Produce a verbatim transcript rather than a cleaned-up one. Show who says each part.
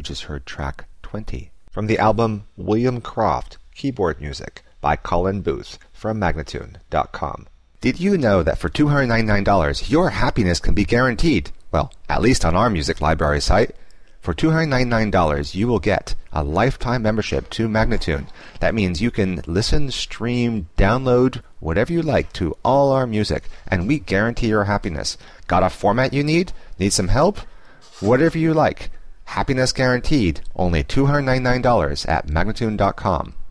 Speaker 1: just heard track twenty from the album William Croft, Keyboard Music by Colin Booth from Magnatune dot com. Did you know that for two hundred ninety-nine dollars your happiness can be guaranteed? Well, at least on our music library site. For two hundred ninety-nine dollars you will get a lifetime membership to Magnatune. That means you can listen, stream, download, whatever you like to all our music, and we guarantee your happiness. Got a format you need? Need some help? Whatever you like. Happiness guaranteed. Only two hundred ninety-nine dollars at Magnatune dot com.